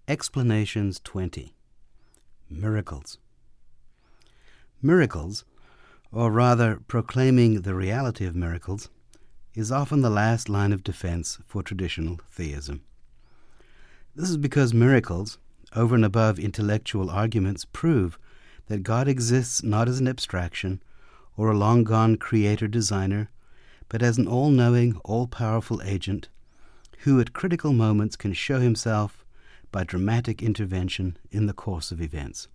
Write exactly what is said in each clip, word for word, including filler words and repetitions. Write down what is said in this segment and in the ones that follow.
Explanations twenty. Miracles. Miracles, or rather proclaiming the reality of miracles, is often the last line of defense for traditional theism. This is because miracles, over and above intellectual arguments, prove that God exists not as an abstraction or a long-gone creator-designer, but as an all-knowing, all-powerful agent who at critical moments can show himself by dramatic intervention in the course of events.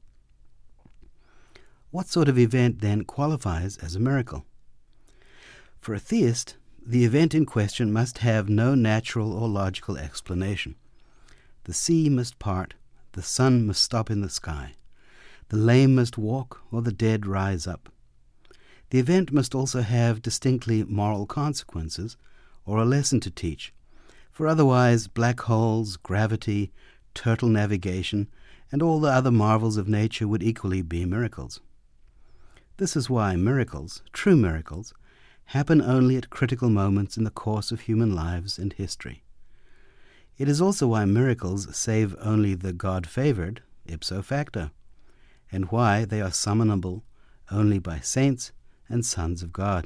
What sort of event then qualifies as a miracle? For a theist, the event in question must have no natural or logical explanation. The sea must part, the sun must stop in the sky, the lame must walk or the dead rise up. The event must also have distinctly moral consequences or a lesson to teach, for otherwise black holes, gravity, turtle navigation, and all the other marvels of nature would equally be miracles. This is why miracles, true miracles, happen only at critical moments in the course of human lives and history. It is also why miracles save only the God-favored, ipso facto, and why they are summonable only by saints and sons of God.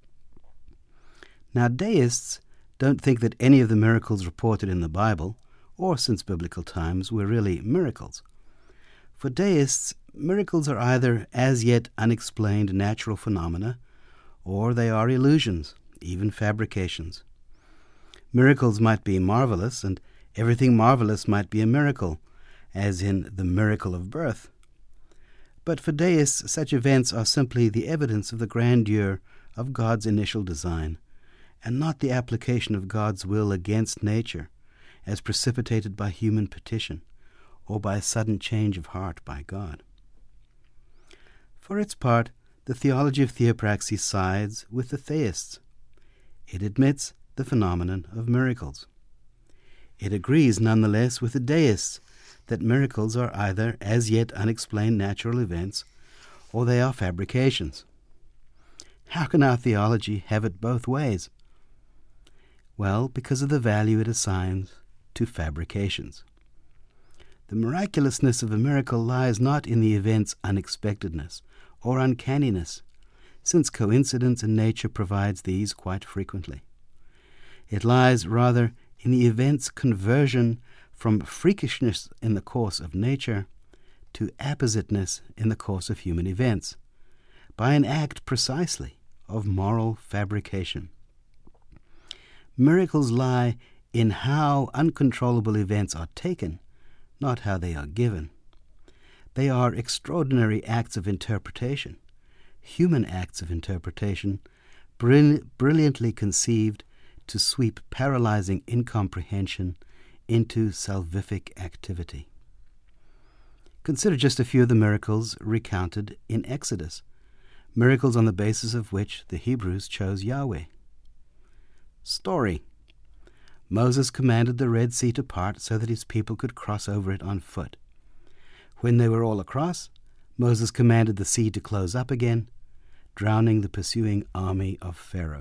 Now, deists don't think that any of the miracles reported in the Bible, or since biblical times, were really miracles. For deists, miracles are either as yet unexplained natural phenomena, or they are illusions, even fabrications. Miracles might be marvelous, and everything marvelous might be a miracle, as in the miracle of birth. But for deists, such events are simply the evidence of the grandeur of God's initial design, and not the application of God's will against nature, as precipitated by human petition, or by a sudden change of heart by God. For its part, the theology of theopraxy sides with the theists. It admits the phenomenon of miracles. It agrees nonetheless with the deists that miracles are either as yet unexplained natural events, or they are fabrications. How can our theology have it both ways? Well, because of the value it assigns to fabrications. The miraculousness of a miracle lies not in the event's unexpectedness or uncanniness, since coincidence in nature provides these quite frequently. It lies rather in the event's conversion from freakishness in the course of nature to appositeness in the course of human events, by an act precisely of moral fabrication. Miracles lie in how uncontrollable events are taken, not how they are given. They are extraordinary acts of interpretation, human acts of interpretation, brill- brilliantly conceived to sweep paralyzing incomprehension into salvific activity. Consider just a few of the miracles recounted in Exodus, miracles on the basis of which the Hebrews chose Yahweh. Story. Moses commanded the Red Sea to part so that his people could cross over it on foot. When they were all across, Moses commanded the sea to close up again, drowning the pursuing army of Pharaoh.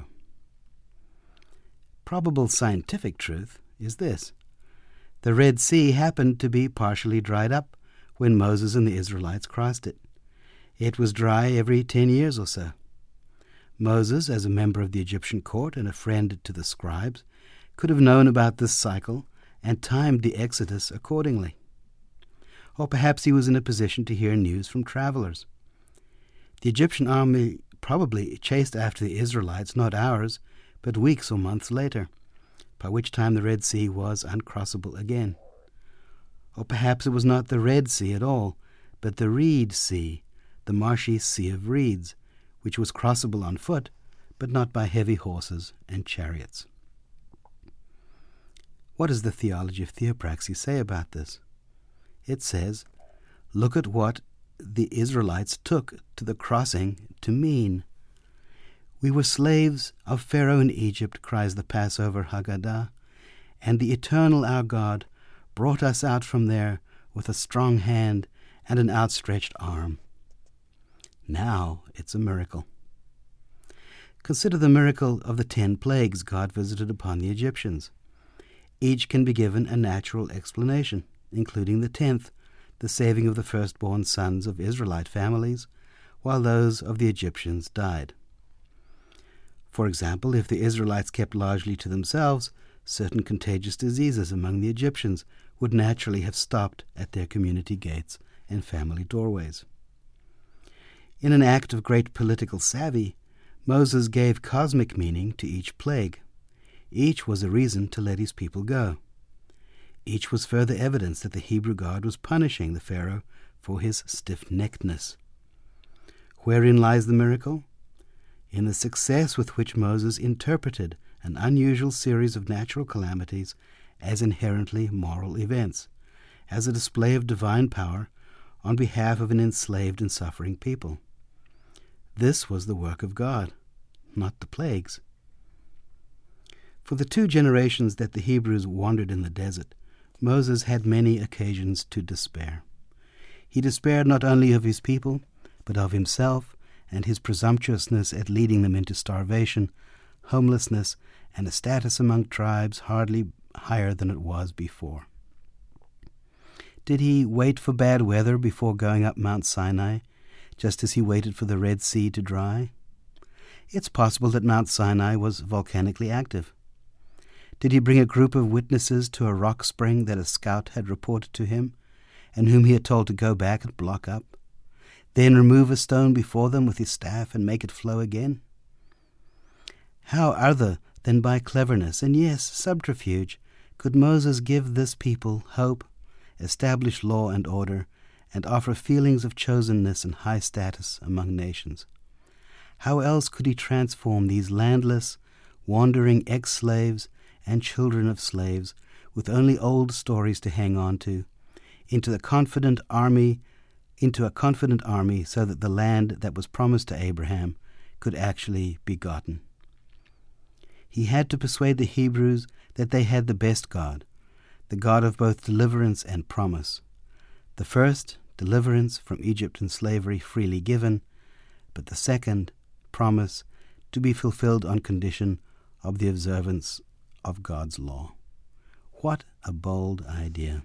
Probable scientific truth is this. The Red Sea happened to be partially dried up when Moses and the Israelites crossed it. It was dry every ten years or so. Moses, as a member of the Egyptian court and a friend to the scribes, could have known about this cycle and timed the exodus accordingly. Or perhaps he was in a position to hear news from travelers. The Egyptian army probably chased after the Israelites not hours, but weeks or months later, by which time the Red Sea was uncrossable again. Or perhaps it was not the Red Sea at all, but the Reed Sea, the marshy Sea of Reeds, which was crossable on foot, but not by heavy horses and chariots. What does the theology of theopraxy say about this? It says, look at what the Israelites took to the crossing to mean. We were slaves of Pharaoh in Egypt, cries the Passover Haggadah, and the eternal our God brought us out from there with a strong hand and an outstretched arm. Now it's a miracle. Consider the miracle of the ten plagues God visited upon the Egyptians. Each can be given a natural explanation, including the tenth, the saving of the firstborn sons of Israelite families, while those of the Egyptians died. For example, if the Israelites kept largely to themselves, certain contagious diseases among the Egyptians would naturally have stopped at their community gates and family doorways. In an act of great political savvy, Moses gave cosmic meaning to each plague. Each was a reason to let his people go. Each was further evidence that the Hebrew God was punishing the Pharaoh for his stiff-neckedness. Wherein lies the miracle? In the success with which Moses interpreted an unusual series of natural calamities as inherently moral events, as a display of divine power on behalf of an enslaved and suffering people. This was the work of God, not the plagues. For the two generations that the Hebrews wandered in the desert, Moses had many occasions to despair. He despaired not only of his people, but of himself and his presumptuousness at leading them into starvation, homelessness, and a status among tribes hardly higher than it was before. Did he wait for bad weather before going up Mount Sinai, just as he waited for the Red Sea to dry? It's possible that Mount Sinai was volcanically active. Did he bring a group of witnesses to a rock spring that a scout had reported to him, and whom he had told to go back and block up, then remove a stone before them with his staff and make it flow again? How other than by cleverness, and yes, subterfuge, could Moses give this people hope, establish law and order, and offer feelings of chosenness and high status among nations? How else could he transform these landless, wandering ex-slaves and children of slaves, with only old stories to hang on to, into the confident army, into a confident army, so that the land that was promised to Abraham could actually be gotten? He had to persuade the Hebrews that they had the best God, the God of both deliverance and promise. The first, deliverance from Egypt and slavery freely given, but the second, promise, to be fulfilled on condition of the observance of God's law. What a bold idea.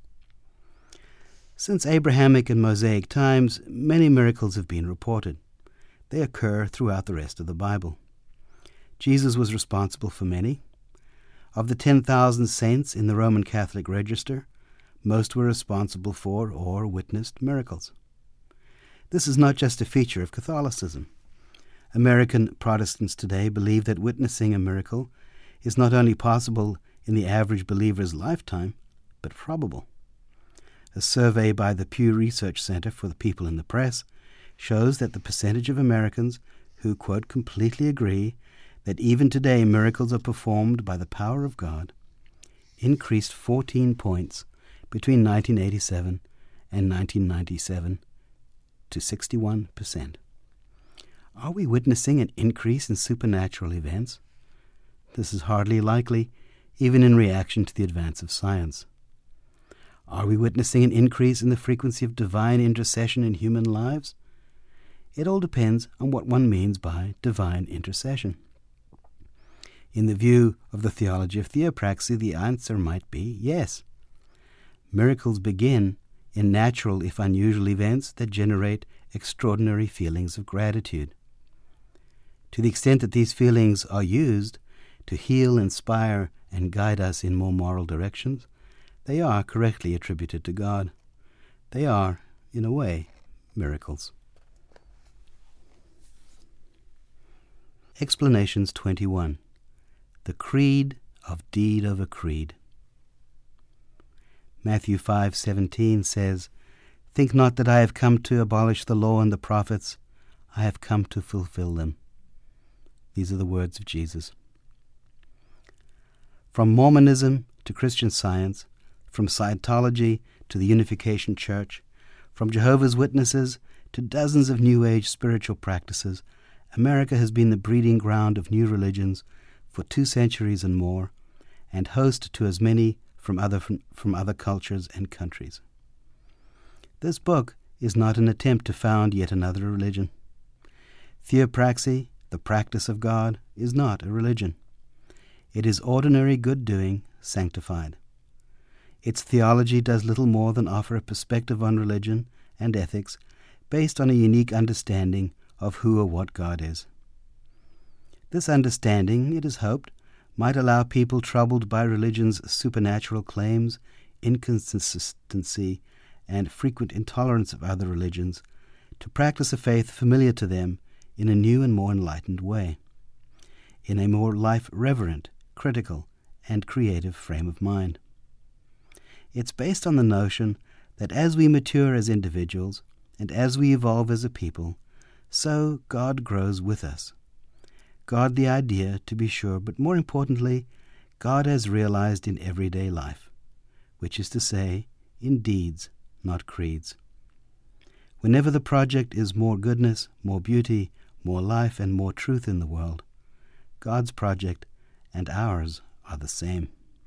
Since Abrahamic and Mosaic times, many miracles have been reported. They occur throughout the rest of the Bible. Jesus was responsible for many. Of the ten thousand saints in the Roman Catholic register, most were responsible for or witnessed miracles. This is not just a feature of Catholicism. American Protestants today believe that witnessing a miracle is not only possible in the average believer's lifetime, but probable. A survey by the Pew Research Center for the People in the Press shows that the percentage of Americans who, quote, completely agree that even today miracles are performed by the power of God increased fourteen points between nineteen eighty-seven and nineteen ninety-seven to sixty-one percent. Are we witnessing an increase in supernatural events? This is hardly likely, even in reaction to the advance of science. Are we witnessing an increase in the frequency of divine intercession in human lives? It all depends on what one means by divine intercession. In the view of the theology of theopraxy, the answer might be yes. Miracles begin in natural, if unusual, events that generate extraordinary feelings of gratitude. To the extent that these feelings are used to heal, inspire, and guide us in more moral directions, they are correctly attributed to God. They are, in a way, miracles. Explanations twenty-one. The creed of deed over creed. Matthew five seventeen says, "Think not that I have come to abolish the law and the prophets. I have come to fulfill them." These are the words of Jesus. From Mormonism to Christian Science, from Scientology to the Unification Church, from Jehovah's Witnesses to dozens of New Age spiritual practices, America has been the breeding ground of new religions for two centuries and more, and host to as many from other from, from other cultures and countries. This book is not an attempt to found yet another religion. Theopraxy, the practice of God, is not a religion. It is ordinary good-doing sanctified. Its theology does little more than offer a perspective on religion and ethics based on a unique understanding of who or what God is. This understanding, it is hoped, might allow people troubled by religion's supernatural claims, inconsistency, and frequent intolerance of other religions to practice a faith familiar to them in a new and more enlightened way, in a more life-reverent, critical, and creative frame of mind. It's based on the notion that as we mature as individuals and as we evolve as a people, so God grows with us. God the idea, to be sure, but more importantly, God as realized in everyday life, which is to say, in deeds, not creeds. Whenever the project is more goodness, more beauty, more life, and more truth in the world, God's project and ours are the same.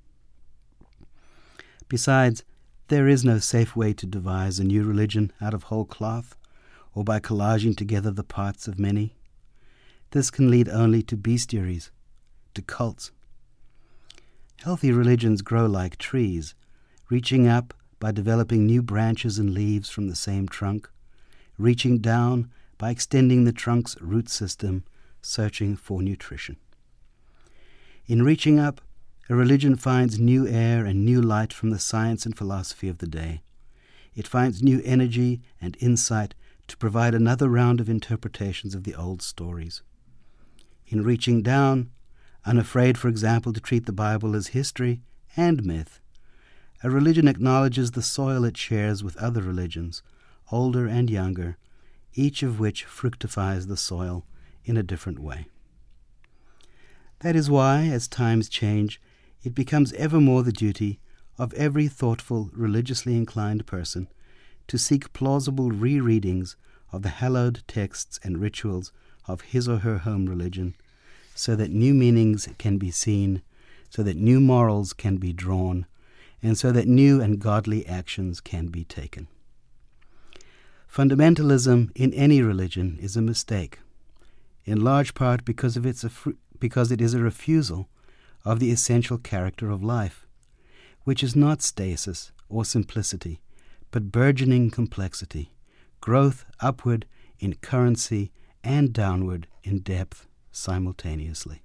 Besides, there is no safe way to devise a new religion out of whole cloth, or by collaging together the parts of many. This can lead only to bestiaries, to cults. Healthy religions grow like trees, reaching up by developing new branches and leaves from the same trunk, reaching down by extending the trunk's root system, searching for nutrition. In reaching up, a religion finds new air and new light from the science and philosophy of the day. It finds new energy and insight to provide another round of interpretations of the old stories. In reaching down, unafraid, for example, to treat the Bible as history and myth, a religion acknowledges the soil it shares with other religions, older and younger, each of which fructifies the soil in a different way. That is why, as times change, it becomes ever more the duty of every thoughtful, religiously inclined person to seek plausible rereadings of the hallowed texts and rituals of his or her home religion, so that new meanings can be seen, so that new morals can be drawn, and so that new and godly actions can be taken. Fundamentalism in any religion is a mistake, in large part because of its a fr- because it is a refusal of the essential character of life, which is not stasis or simplicity, but burgeoning complexity, growth upward in currency and downward in depth simultaneously.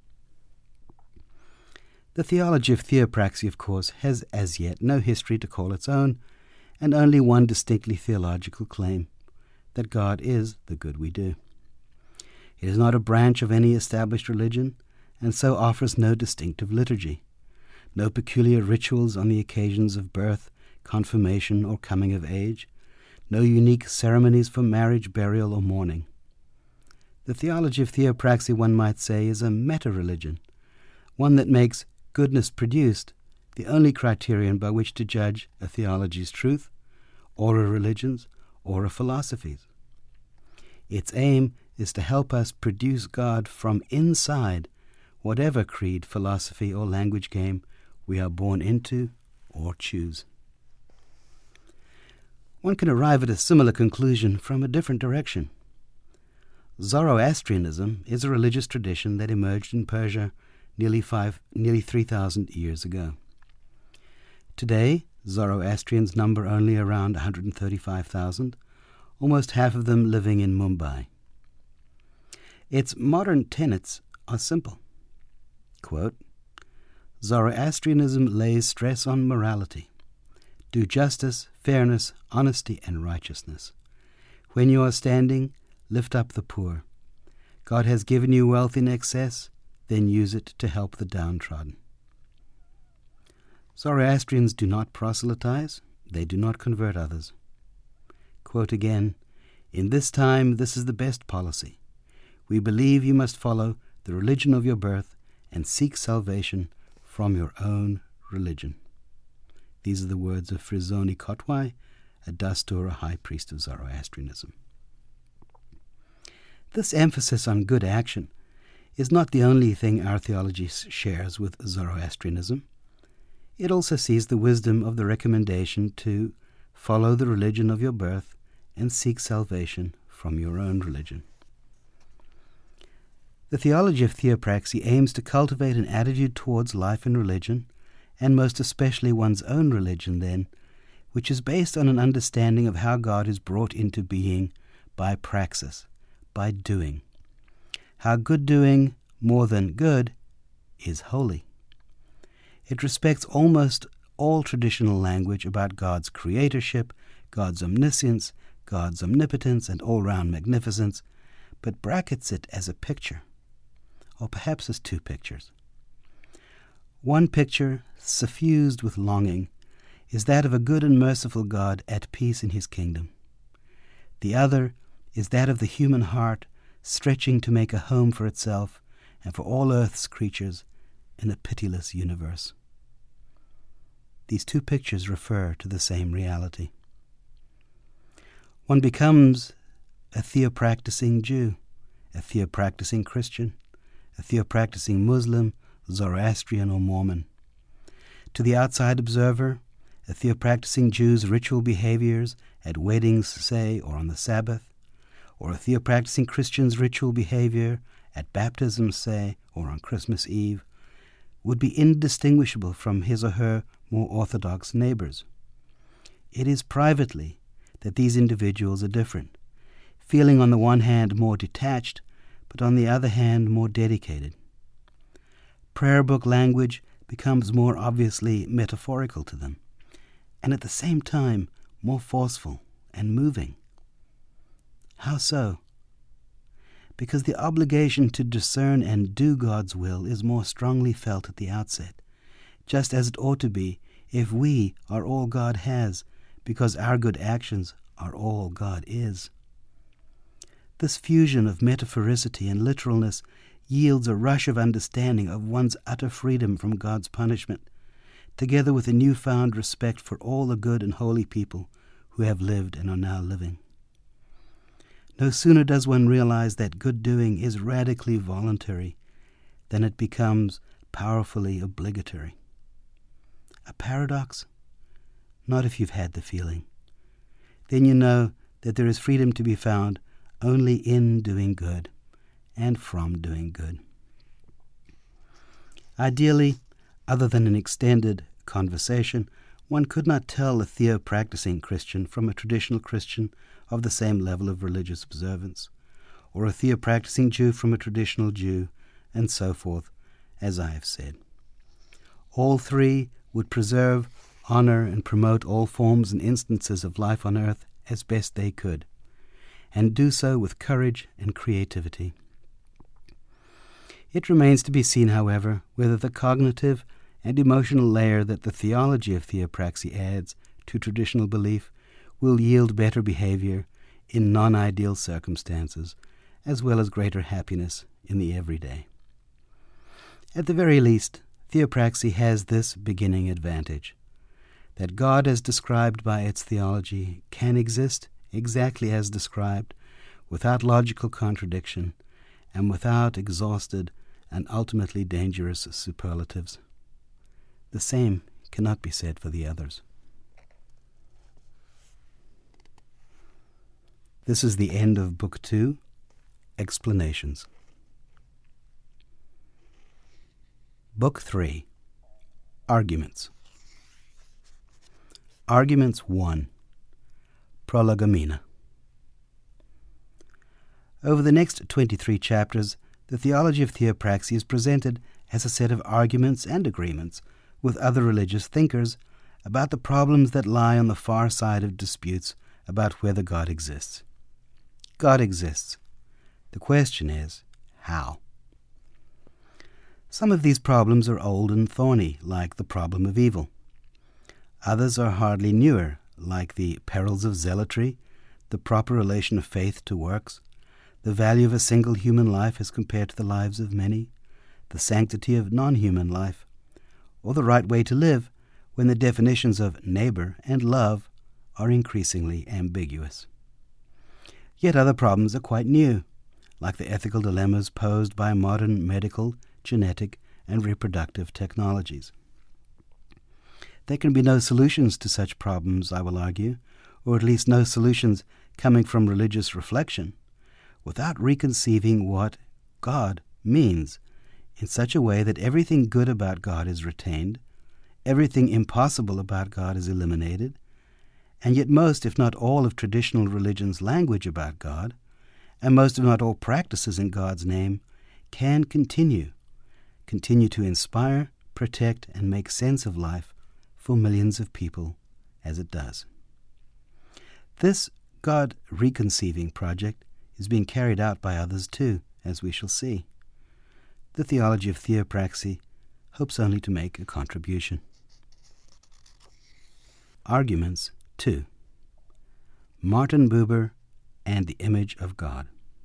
The theology of theopraxy, of course, has as yet no history to call its own, and only one distinctly theological claim, that God is the good we do. It is not a branch of any established religion, and so offers no distinctive liturgy, no peculiar rituals on the occasions of birth, confirmation, or coming of age, no unique ceremonies for marriage, burial, or mourning. The theology of theopraxy, one might say, is a meta-religion, one that makes goodness produced the only criterion by which to judge a theology's truth, or a religion's, or a philosophy's. Its aim is to help us produce God from inside whatever creed, philosophy, or language game we are born into or choose. One can arrive at a similar conclusion from a different direction. Zoroastrianism is a religious tradition that emerged in Persia nearly five, nearly three thousand years ago. Today, Zoroastrians number only around one hundred thirty-five thousand, almost half of them living in Mumbai. Its modern tenets are simple. Quote, Zoroastrianism lays stress on morality. Do justice, fairness, honesty, and righteousness. When you are standing, lift up the poor. God has given you wealth in excess, then use it to help the downtrodden. Zoroastrians do not proselytize, they do not convert others. Quote again, in this time this is the best policy. We believe you must follow the religion of your birth and seek salvation from your own religion. These are the words of Frizoni Kotwai, a Dastur, a high priest of Zoroastrianism. This emphasis on good action is not the only thing our theology shares with Zoroastrianism. It also sees the wisdom of the recommendation to follow the religion of your birth and seek salvation from your own religion. The theology of theopraxy aims to cultivate an attitude towards life and religion and most especially one's own religion then, which is based on an understanding of how God is brought into being by praxis, by doing. How good doing, more than good, is holy. It respects almost all traditional language about God's creatorship, God's omniscience, God's omnipotence, and all-round magnificence, but brackets it as a picture, or perhaps as two pictures. One picture, suffused with longing, is that of a good and merciful God at peace in his kingdom. The other is that of the human heart stretching to make a home for itself and for all earth's creatures in a pitiless universe. These two pictures refer to the same reality. One becomes a theopracticing Jew, a theopracticing Christian, a theopracticing Muslim, Zoroastrian, or Mormon. To the outside observer, a theopracticing Jew's ritual behaviors at weddings, say, or on the Sabbath, or a theopracticing Christian's ritual behavior at baptism, say, or on Christmas Eve, would be indistinguishable from his or her more orthodox neighbors. It is privately that these individuals are different, feeling on the one hand more detached, but on the other hand more dedicated. Prayer book language becomes more obviously metaphorical to them, and at the same time more forceful and moving. How so? Because the obligation to discern and do God's will is more strongly felt at the outset, just as it ought to be if we are all God has, because our good actions are all God is. This fusion of metaphoricity and literalness yields a rush of understanding of one's utter freedom from God's punishment, together with a newfound respect for all the good and holy people who have lived and are now living. No sooner does one realize that good doing is radically voluntary than it becomes powerfully obligatory. A paradox? Not if you've had the feeling. Then you know that there is freedom to be found only in doing good and from doing good. Ideally, other than an extended conversation, one could not tell a theo-practicing Christian from a traditional Christian of the same level of religious observance, or a theo-practicing Jew from a traditional Jew, and so forth, as I have said. All three would preserve, honor, and promote all forms and instances of life on earth as best they could, and do so with courage and creativity. It remains to be seen, however, whether the cognitive and emotional layer that the theology of theopraxy adds to traditional belief will yield better behavior in non-ideal circumstances, as well as greater happiness in the everyday. At the very least, theopraxy has this beginning advantage, that God as described by its theology can exist exactly as described, without logical contradiction, and without exhausted and ultimately dangerous superlatives. The same cannot be said for the others. This is the end of Book Two, Explanations. Book Three, Arguments. Arguments one, Prolegomena. Over the next twenty-three chapters, the theology of theopraxy is presented as a set of arguments and agreements with other religious thinkers about the problems that lie on the far side of disputes about whether God exists. God exists. The question is, how? Some of these problems are old and thorny, like the problem of evil. Others are hardly newer, like the perils of zealotry, the proper relation of faith to works, the value of a single human life as compared to the lives of many, the sanctity of non-human life, or the right way to live when the definitions of neighbor and love are increasingly ambiguous. Yet other problems are quite new, like the ethical dilemmas posed by modern medical, genetic, and reproductive technologies. There can be no solutions to such problems, I will argue, or at least no solutions coming from religious reflection, without reconceiving what God means in such a way that everything good about God is retained, everything impossible about God is eliminated, and yet most, if not all, of traditional religion's language about God, and most, if not all, practices in God's name, can continue, continue to inspire, protect, and make sense of life for millions of people as it does. This God reconceiving project is being carried out by others too, as we shall see. The theology of theopraxy hopes only to make a contribution. Arguments two. Martin Buber and the image of God.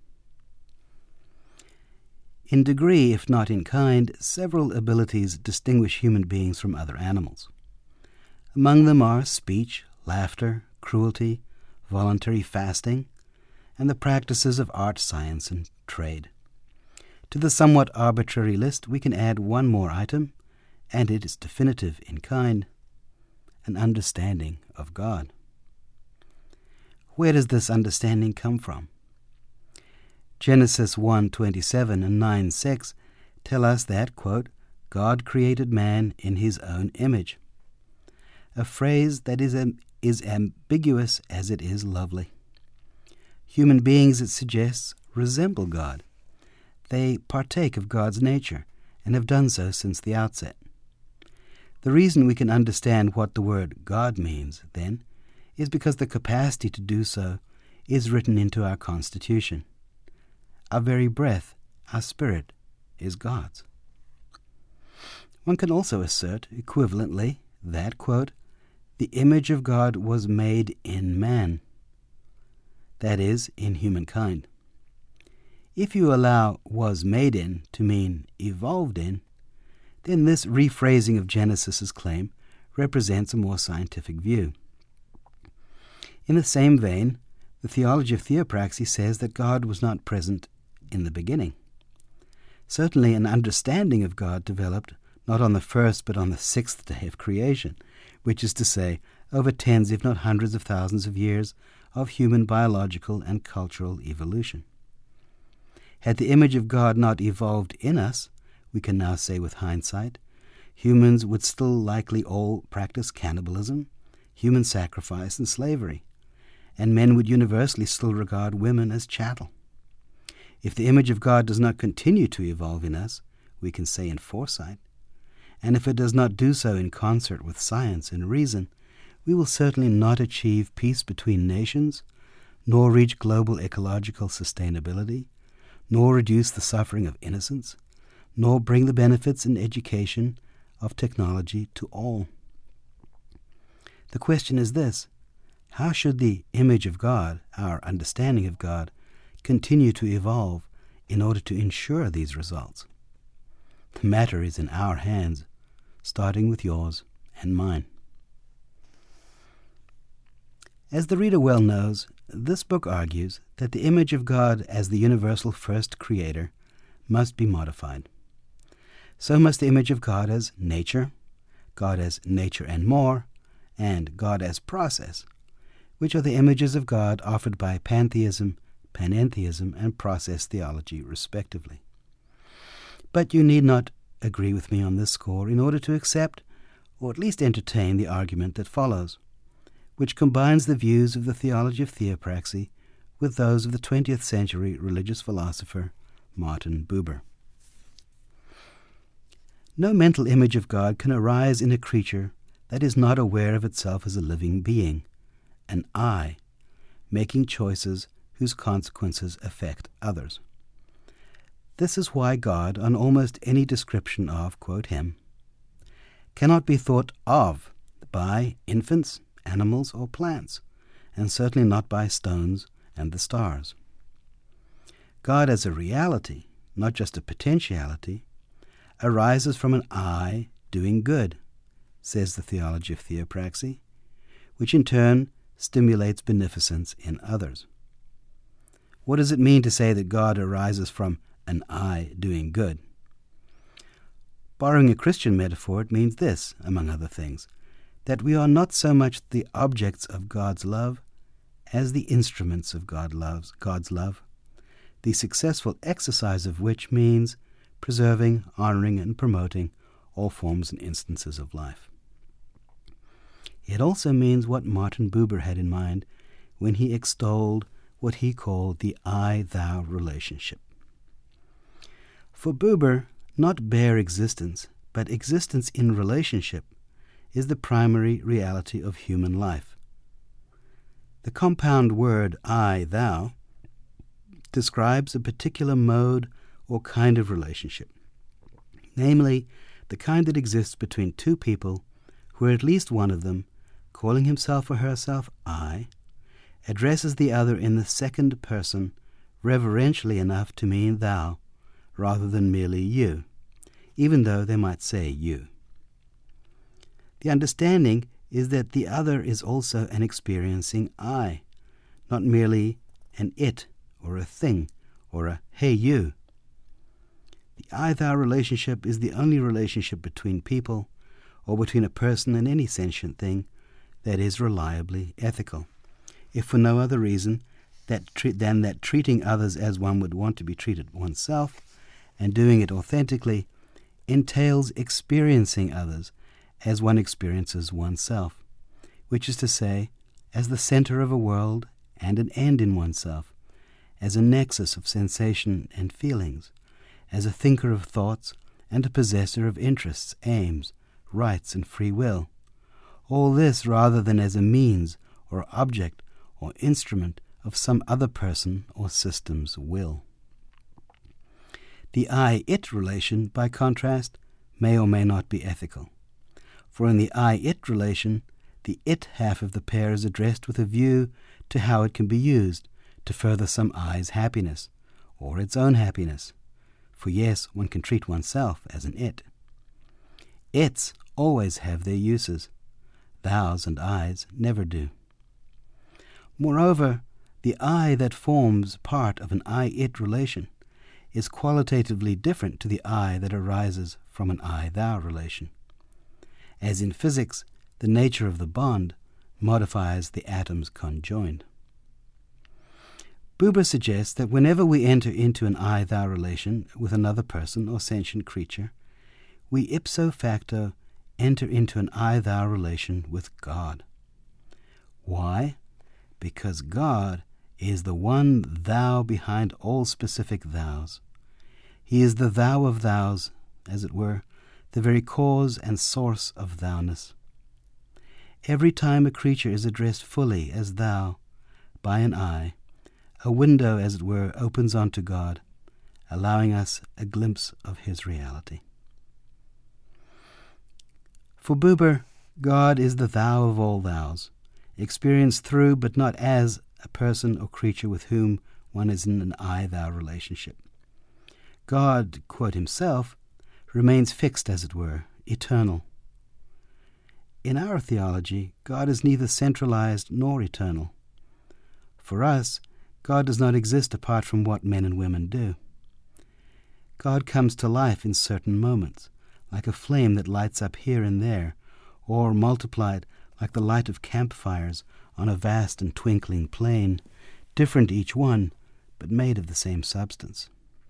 In degree, if not in kind, several abilities distinguish human beings from other animals. Among them are speech, laughter, cruelty, voluntary fasting, and the practices of art, science, and trade. To the somewhat arbitrary list we can add one more item, and it is definitive in kind: an understanding of God. Where does this understanding come from? Genesis one twenty-seven and nine six tell us that, quote, God created man in his own image, a phrase that is, um, is ambiguous as it is lovely. Human beings, it suggests, resemble God. They partake of God's nature and have done so since the outset. The reason we can understand what the word God means, then, is because the capacity to do so is written into our constitution. Our very breath, our spirit, is God's. One can also assert, equivalently, that, quote, the image of God was made in man, that is, in humankind. If you allow was made in to mean evolved in, then this rephrasing of Genesis's claim represents a more scientific view. In the same vein, the theology of theopraxy says that God was not present in the beginning. Certainly an understanding of God developed not on the first but on the sixth day of creation, which is to say, over tens if not hundreds of thousands of years of human biological and cultural evolution. Had the image of God not evolved in us, we can now say with hindsight, humans would still likely all practice cannibalism, human sacrifice, and slavery, and men would universally still regard women as chattel. If the image of God does not continue to evolve in us, we can say in foresight, and if it does not do so in concert with science and reason, we will certainly not achieve peace between nations, nor reach global ecological sustainability, nor reduce the suffering of innocents, nor bring the benefits in education of technology to all. The question is this: how should the image of God, our understanding of God, continue to evolve in order to ensure these results? The matter is in our hands, starting with yours and mine. As the reader well knows, this book argues that the image of God as the universal first creator must be modified. So must the image of God as nature, God as nature and more, and God as process, which are the images of God offered by pantheism, panentheism, and process theology, respectively. But you need not agree with me on this score in order to accept, or at least entertain, the argument that follows, which combines the views of the theology of theopraxy with those of the twentieth century religious philosopher Martin Buber. No mental image of God can arise in a creature that is not aware of itself as a living being, an I, making choices whose consequences affect others. This is why God, on almost any description of, quote, him, cannot be thought of by infants, animals, or plants, and certainly not by stones and the stars. God as a reality, not just a potentiality, arises from an I doing good, says the theology of theopraxy, which in turn stimulates beneficence in others. What does it mean to say that God arises from an I doing good? Borrowing a Christian metaphor, it means this, among other things, that we are not so much the objects of God's love as the instruments of God loves, God's love, the successful exercise of which means preserving, honoring, and promoting all forms and instances of life. It also means what Martin Buber had in mind when he extolled what he called the I-thou relationship. For Buber, not bare existence, but existence in relationship is the primary reality of human life. The compound word I-thou describes a particular mode or kind of relationship, namely the kind that exists between two people where at least one of them, calling himself or herself I, addresses the other in the second person reverentially enough to mean thou, rather than merely you, even though they might say you. The understanding is that the other is also an experiencing I, not merely an it or a thing or a hey you. The I-thou relationship is the only relationship between people or between a person and any sentient thing that is reliably ethical, if for no other reason that tre- than that treating others as one would want to be treated oneself and doing it authentically entails experiencing others as one experiences oneself, which is to say, as the center of a world and an end in oneself, as a nexus of sensation and feelings, as a thinker of thoughts and a possessor of interests, aims, rights, and free will. All this rather than as a means or object or instrument of some other person or system's will. The I-it relation, by contrast, may or may not be ethical. For in the I-it relation, the it half of the pair is addressed with a view to how it can be used to further some I's happiness, or its own happiness. For yes, one can treat oneself as an it. Its always have their uses. Thous and I's never do. Moreover, the I that forms part of an I-it relation is qualitatively different to the I that arises from an I-thou relation. As in physics, the nature of the bond modifies the atoms conjoined. Buber suggests that whenever we enter into an I-thou relation with another person or sentient creature, we ipso facto enter into an I-thou relation with God. Why? Because God is the one thou behind all specific thous. He is the thou of thous, as it were, the very cause and source of thou-ness. Every time a creature is addressed fully as thou by an I, a window, as it were, opens onto God, allowing us a glimpse of his reality. For Buber, God is the thou of all thous, experienced through but not as a person or creature with whom one is in an I-thou relationship. God, quote himself, remains fixed, as it were, eternal. In our theology, God is neither centralized nor eternal. For us, God does not exist apart from what men and women do. God comes to life in certain moments, like a flame that lights up here and there, or multiplied like the light of campfires on a vast and twinkling plain, different each one, but made of the same substance.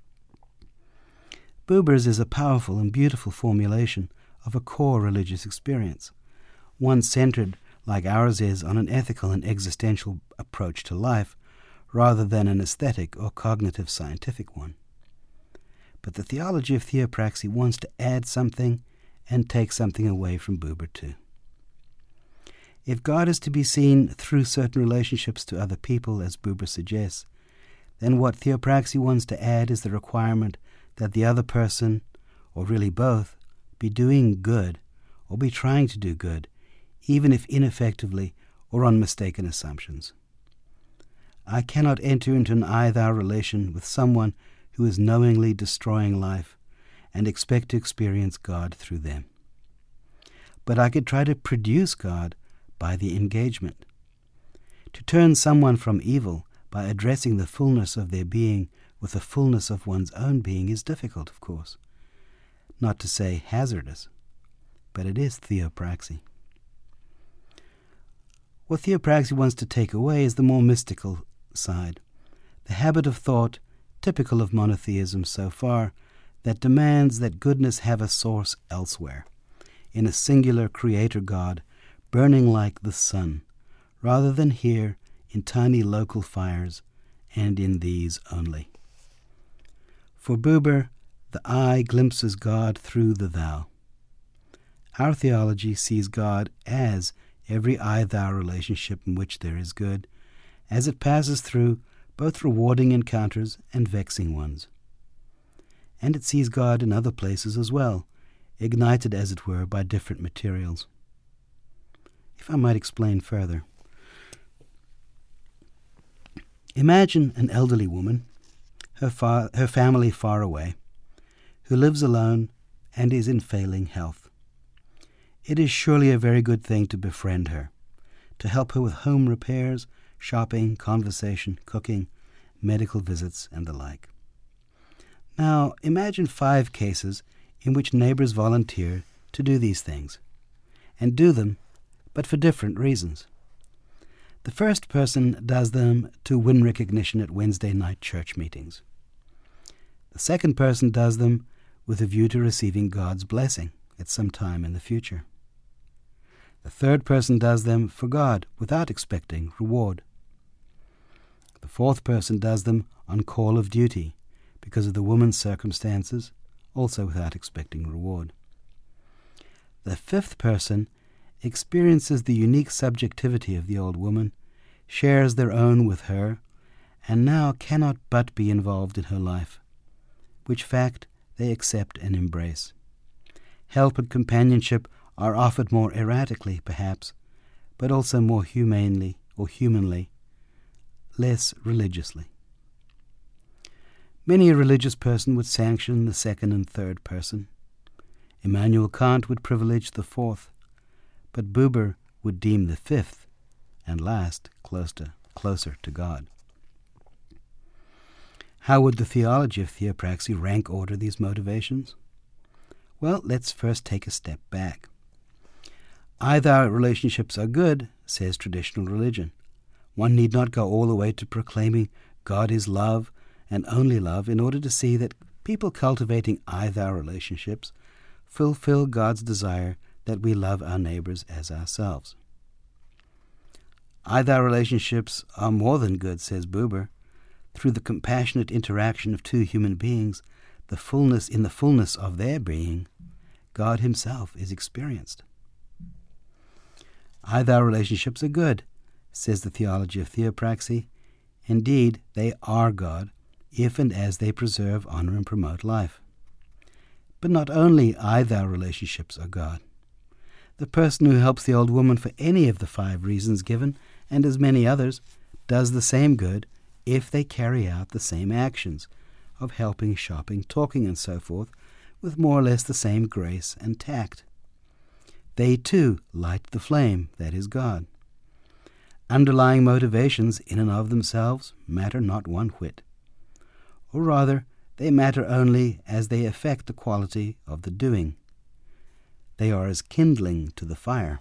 Buber's is a powerful and beautiful formulation of a core religious experience, one centered, like ours is, on an ethical and existential approach to life, rather than an aesthetic or cognitive scientific one. But the theology of theopraxy wants to add something and take something away from Buber too. If God is to be seen through certain relationships to other people, as Buber suggests, then what theopraxy wants to add is the requirement that the other person, or really both, be doing good or be trying to do good, even if ineffectively or on mistaken assumptions. I cannot enter into an I-thou relation with someone who is knowingly destroying life and expect to experience God through them. But I could try to produce God by the engagement. To turn someone from evil by addressing the fullness of their being with the fullness of one's own being is difficult, of course. Not to say hazardous, but it is theopraxy. What theopraxy wants to take away is the more mystical side, the habit of thought typical of monotheism so far, that demands that goodness have a source elsewhere, in a singular creator God, burning like the sun, rather than here in tiny local fires and in these only. For Buber, the eye glimpses God through the thou. Our theology sees God as every I-thou relationship in which there is good, as it passes through both rewarding encounters and vexing ones. And it sees God in other places as well, ignited as it were by different materials. If I might explain further. Imagine an elderly woman, her, far, her family far away, who lives alone and is in failing health. It is surely a very good thing to befriend her, to help her with home repairs, shopping, conversation, cooking, medical visits, and the like. Now, imagine five cases in which neighbors volunteer to do these things, and do them, but for different reasons. The first person does them to win recognition at Wednesday night church meetings. The second person does them with a view to receiving God's blessing at some time in the future. The third person does them for God without expecting reward. The fourth person does them on call of duty because of the woman's circumstances, also without expecting reward. The fifth person experiences the unique subjectivity of the old woman, shares their own with her, and now cannot but be involved in her life, which fact they accept and embrace. Help and companionship are offered more erratically, perhaps, but also more humanely or humanly, less religiously. Many a religious person would sanction the second and third person. Immanuel Kant would privilege the fourth, but Buber would deem the fifth and last closer, closer to God. How would the theology of theopraxy rank order these motivations? Well, let's first take a step back. I-thou relationships are good, says traditional religion. One need not go all the way to proclaiming God is love and only love in order to see that people cultivating I-thou relationships fulfill God's desire that we love our neighbors as ourselves. I-thou relationships are more than good, says Buber. Through the compassionate interaction of two human beings, the fullness in the fullness of their being, God himself is experienced. I-thou relationships are good, says the theology of theopraxy. Indeed, they are God, if and as they preserve, honor, and promote life. But not only I-thou relationships are God. The person who helps the old woman for any of the five reasons given, and as many others, does the same good if they carry out the same actions of helping, shopping, talking, and so forth, with more or less the same grace and tact. They too light the flame, that is God. Underlying motivations in and of themselves matter not one whit. Or rather, they matter only as they affect the quality of the doing. They are as kindling to the fire.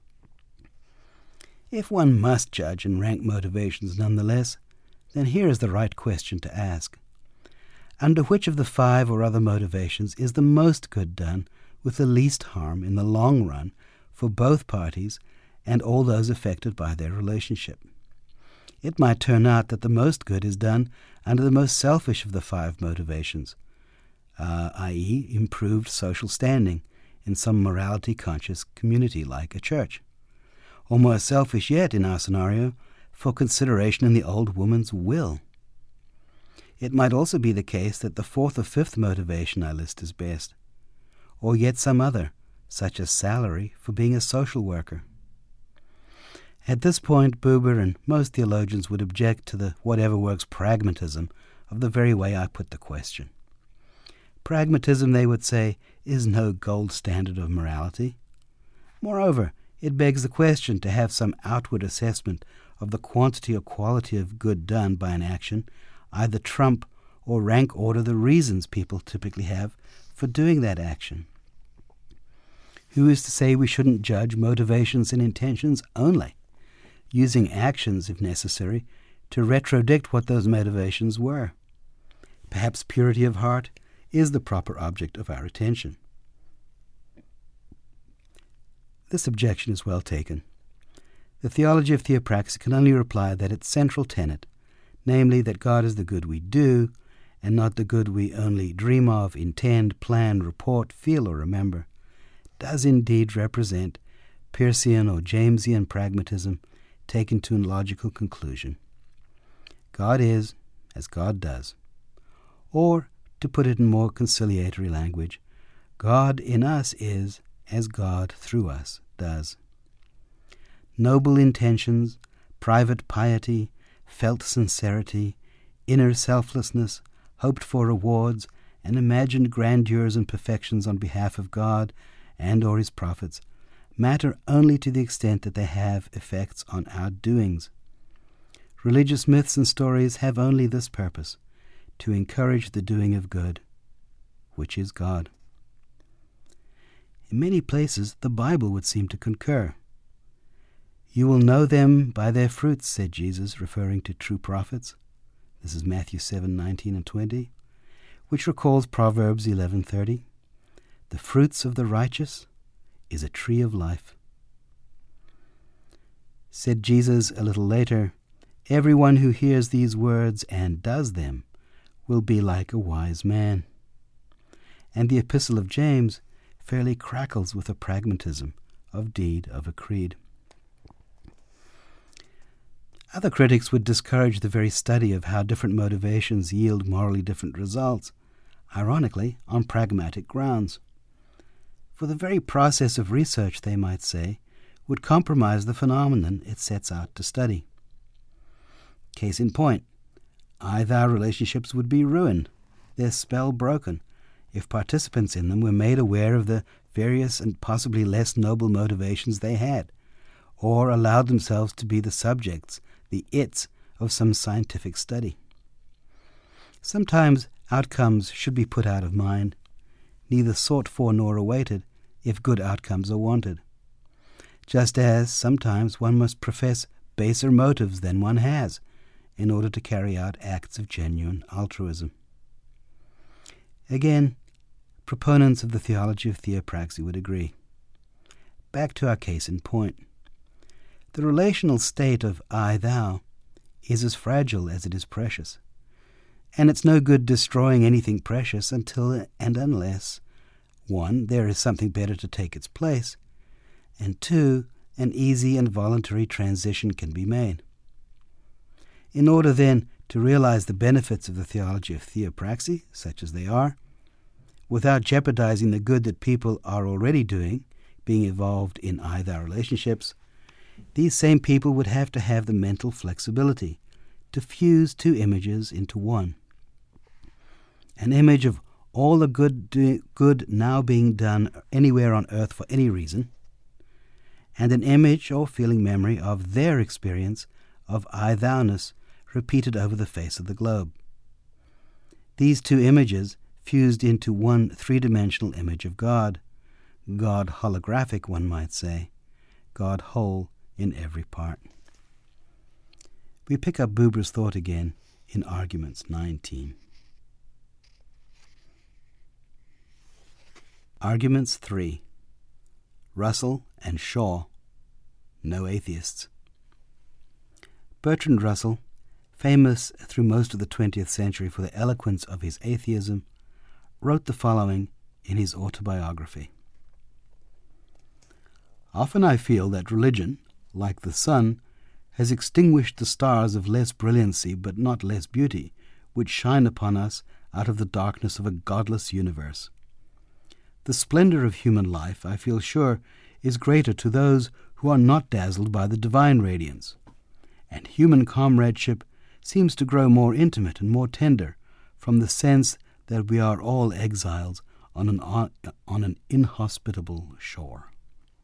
If one must judge and rank motivations nonetheless, then here is the right question to ask. Under which of the five or other motivations is the most good done with the least harm in the long run for both parties and all those affected by their relationship? It might turn out that the most good is done under the most selfish of the five motivations, uh, that is improved social standing in some morality-conscious community like a church. Or more selfish yet in our scenario, for consideration in the old woman's will. It might also be the case that the fourth or fifth motivation I list is best, or yet some other, such as salary for being a social worker. At this point, Buber and most theologians would object to the whatever works pragmatism of the very way I put the question. Pragmatism, they would say, is no gold standard of morality. Moreover, it begs the question to have some outward assessment of the quantity or quality of good done by an action, either trump or rank order the reasons people typically have for doing that action. Who is to say we shouldn't judge motivations and intentions only, using actions, if necessary, to retrodict what those motivations were? Perhaps purity of heart is the proper object of our attention. This objection is well taken. The theology of theopraxy can only reply that its central tenet, namely that God is the good we do, and not the good we only dream of, intend, plan, report, feel, or remember, does indeed represent Peircean or Jamesian pragmatism taken to a logical conclusion. God is as God does. Or, to put it in more conciliatory language, God in us is as God through us does. Noble intentions, private piety, felt sincerity, inner selflessness, hoped for rewards, and imagined grandeurs and perfections on behalf of God and or his prophets matter only to the extent that they have effects on our doings. Religious myths and stories have only this purpose, to encourage the doing of good, which is God. In many places, the Bible would seem to concur. You will know them by their fruits, said Jesus, referring to true prophets. This is Matthew seven nineteen and twenty, which recalls Proverbs eleven thirty. The fruits of the righteous is a tree of life. Said Jesus a little later, everyone who hears these words and does them will be like a wise man. And the Epistle of James fairly crackles with the pragmatism of deed of a creed. Other critics would discourage the very study of how different motivations yield morally different results, ironically, on pragmatic grounds. For the very process of research, they might say, would compromise the phenomenon it sets out to study. Case in point, I-thou relationships would be ruined, their spell broken, if participants in them were made aware of the various and possibly less noble motivations they had, or allowed themselves to be the subjects, the its, of some scientific study. Sometimes outcomes should be put out of mind, neither sought for nor awaited, if good outcomes are wanted. Just as sometimes one must profess baser motives than one has, in order to carry out acts of genuine altruism. Again, proponents of the theology of theopraxy would agree. Back to our case in point. The relational state of I-thou is as fragile as it is precious, and it's no good destroying anything precious until and unless, one, there is something better to take its place, and two, an easy and voluntary transition can be made. In order, then, to realize the benefits of the theology of theopraxy, such as they are, without jeopardizing the good that people are already doing, being involved in I-thou relationships, these same people would have to have the mental flexibility to fuse two images into one. An image of all the good, do, good now being done anywhere on earth for any reason, and an image or feeling memory of their experience of I-thou-ness repeated over the face of the globe. These two images fused into one three-dimensional image of God, God holographic, one might say, God whole in every part. We pick up Buber's thought again in Arguments nineteen. Arguments three. Russell and Shaw, no atheists. Bertrand Russell, famous through most of the twentieth century for the eloquence of his atheism, wrote the following in his autobiography. Often I feel that religion, like the sun, has extinguished the stars of less brilliancy but not less beauty, which shine upon us out of the darkness of a godless universe. The splendor of human life, I feel sure, is greater to those who are not dazzled by the divine radiance, and human comradeship seems to grow more intimate and more tender from the sense that we are all exiles on an, on an inhospitable shore.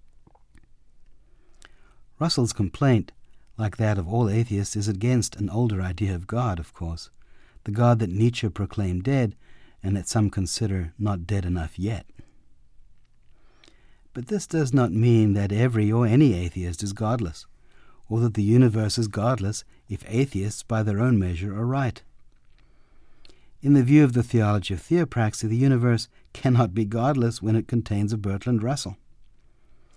Russell's complaint, like that of all atheists, is against an older idea of God, of course, the God that Nietzsche proclaimed dead and that some consider not dead enough yet. But this does not mean that every or any atheist is godless, or that the universe is godless if atheists by their own measure are right. In the view of the theology of theopraxy, the universe cannot be godless when it contains a Bertrand Russell.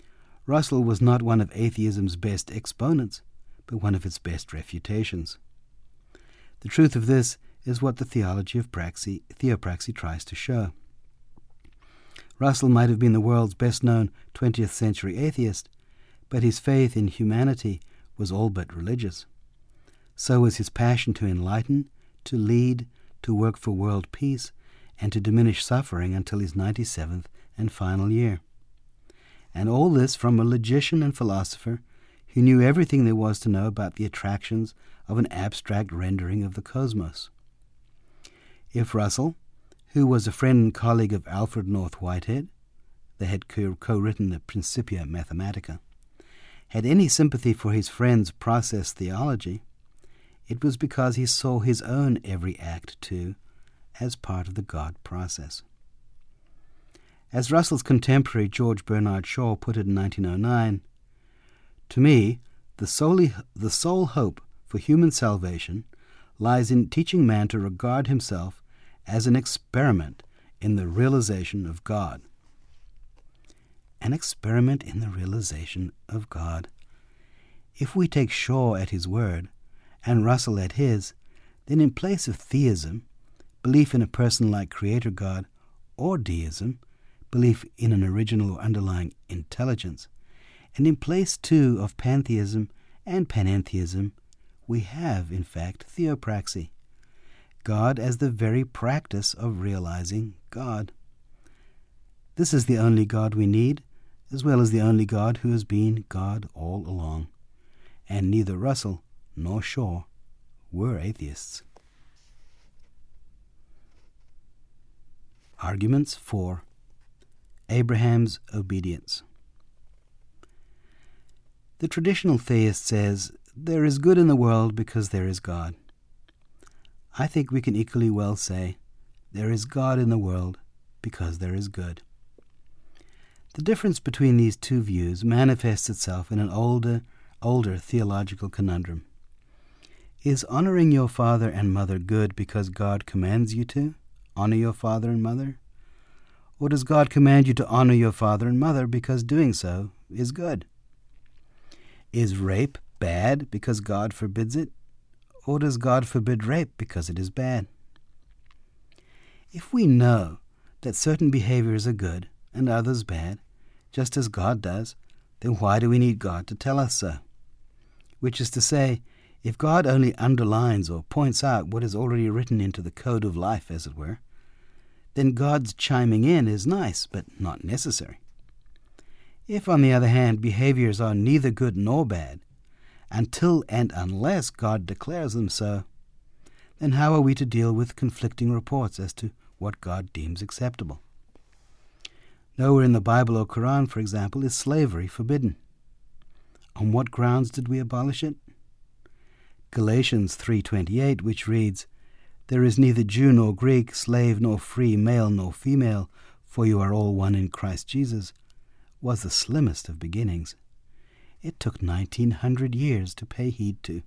Russell was not one of atheism's best exponents, but one of its best refutations. The truth of this is what the theology of praxi, theopraxy tries to show. Russell might have been the world's best-known twentieth century atheist, but his faith in humanity was all but religious. So was his passion to enlighten, to lead, to work for world peace, and to diminish suffering until his ninety-seventh and final year. And all this from a logician and philosopher who knew everything there was to know about the attractions of an abstract rendering of the cosmos. If Russell, who was a friend and colleague of Alfred North Whitehead, they had co-written the Principia Mathematica, had any sympathy for his friend's process theology, it was because he saw his own every act, too, as part of the God process. As Russell's contemporary George Bernard Shaw put it in nineteen oh nine, "To me, the, solely, the sole hope for human salvation lies in teaching man to regard himself as an experiment in the realization of God." An experiment in the realization of God. If we take Shaw at his word, and Russell at his, then in place of theism, belief in a person-like creator God, or deism, belief in an original or underlying intelligence, and in place too of pantheism and panentheism, we have, in fact, theopraxy, God as the very practice of realizing God. This is the only God we need, as well as the only God who has been God all along. And neither Russell nor Shaw were atheists. Arguments for Abraham's obedience. The traditional theist says, there is good in the world because there is God. I think we can equally well say, there is God in the world because there is good. The difference between these two views manifests itself in an older, older theological conundrum. Is honoring your father and mother good because God commands you to honor your father and mother? Or does God command you to honor your father and mother because doing so is good? Is rape bad because God forbids it? Or does God forbid rape because it is bad? If we know that certain behaviors are good and others bad, just as God does, then why do we need God to tell us so? Which is to say, if God only underlines or points out what is already written into the code of life, as it were, then God's chiming in is nice, but not necessary. If, on the other hand, behaviors are neither good nor bad, until and unless God declares them so, then how are we to deal with conflicting reports as to what God deems acceptable? Nowhere in the Bible or Quran, for example, is slavery forbidden. On what grounds did we abolish it? Galatians three twenty-eight, which reads, "There is neither Jew nor Greek, slave nor free, male nor female, for you are all one in Christ Jesus," was the slimmest of beginnings. It took nineteen hundred years to pay heed to.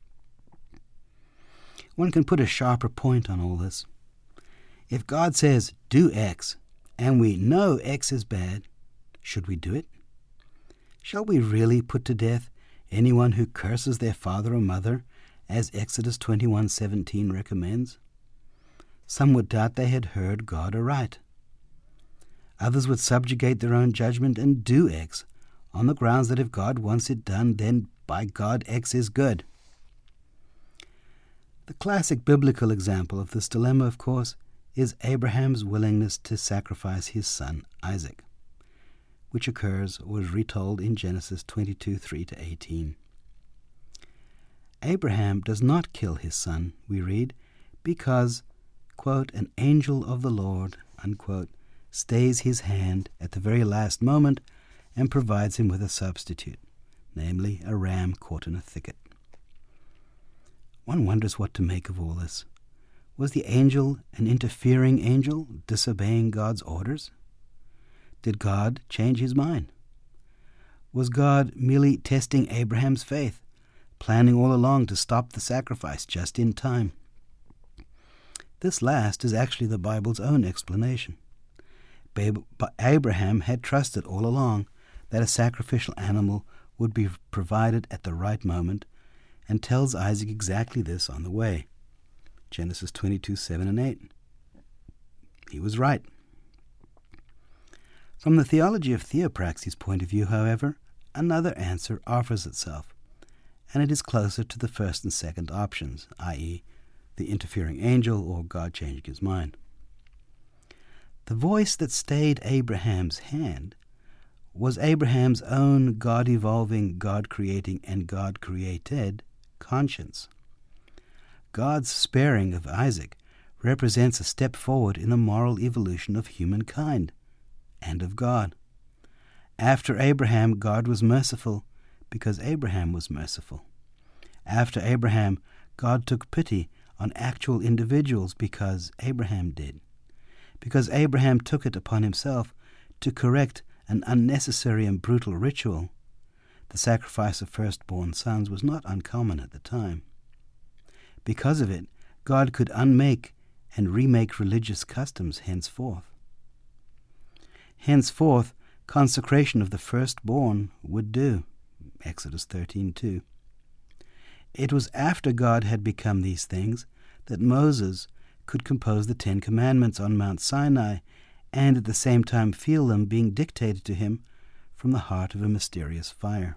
One can put a sharper point on all this. If God says, do X, and we know X is bad, should we do it? Shall we really put to death anyone who curses their father or mother, as Exodus twenty-one seventeen recommends? Some would doubt they had heard God aright. Others would subjugate their own judgment and do X, on the grounds that if God wants it done, then by God X is good. The classic biblical example of this dilemma, of course, is Abraham's willingness to sacrifice his son Isaac, which occurs or is retold in Genesis twenty-two three to eighteen. Abraham does not kill his son, we read, because, quote, an angel of the Lord, unquote, stays his hand at the very last moment and provides him with a substitute, namely a ram caught in a thicket. One wonders what to make of all this. Was the angel an interfering angel, disobeying God's orders? Did God change his mind? Was God merely testing Abraham's faith, planning all along to stop the sacrifice just in time? This last is actually the Bible's own explanation. Abraham had trusted all along that a sacrificial animal would be provided at the right moment, and tells Isaac exactly this on the way. Genesis twenty-two, seven and eight. He was right. From the theology of theopraxy's point of view, however, another answer offers itself, and it is closer to the first and second options, that is, the interfering angel or God changing his mind. The voice that stayed Abraham's hand was Abraham's own God-evolving, God-creating, and God-created conscience. God's sparing of Isaac represents a step forward in the moral evolution of humankind and of God. After Abraham, God was merciful because Abraham was merciful. After Abraham, God took pity on actual individuals because Abraham did. Because Abraham took it upon himself to correct an unnecessary and brutal ritual, the sacrifice of firstborn sons was not uncommon at the time. Because of it, God could unmake and remake religious customs henceforth. Henceforth, consecration of the firstborn would do. Exodus thirteen two. It was after God had become these things that Moses could compose the Ten Commandments on Mount Sinai and at the same time feel them being dictated to him from the heart of a mysterious fire.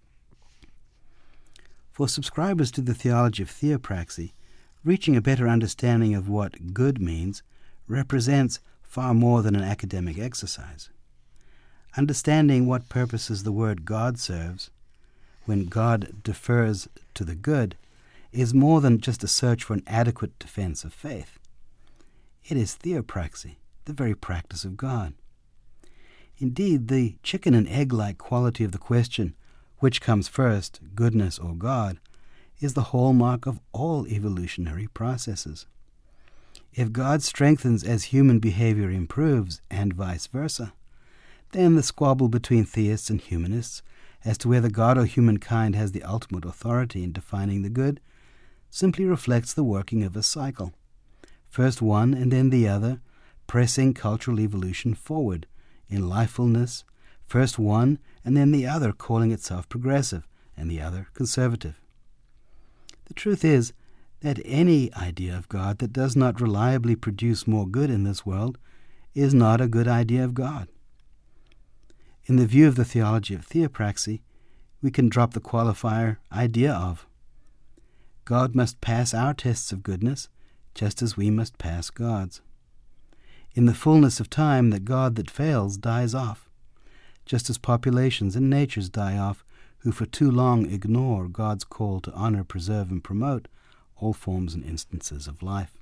For subscribers to the theology of theopraxy, reaching a better understanding of what good means represents far more than an academic exercise. Understanding what purposes the word God serves when God defers to the good is more than just a search for an adequate defense of faith. It is theopraxy, the very practice of God. Indeed, the chicken and egg-like quality of the question, which comes first, goodness or God, is the hallmark of all evolutionary processes. If God strengthens as human behavior improves, and vice versa, then the squabble between theists and humanists as to whether God or humankind has the ultimate authority in defining the good simply reflects the working of a cycle, first one and then the other, pressing cultural evolution forward in lifefulness, first one and then the other calling itself progressive and the other conservative. The truth is that any idea of God that does not reliably produce more good in this world is not a good idea of God. In the view of the theology of theopraxy, we can drop the qualifier idea of. God must pass our tests of goodness just as we must pass God's. In the fullness of time, the God that fails dies off, just as populations and natures die off who for too long ignore God's call to honor, preserve, and promote all forms and instances of life.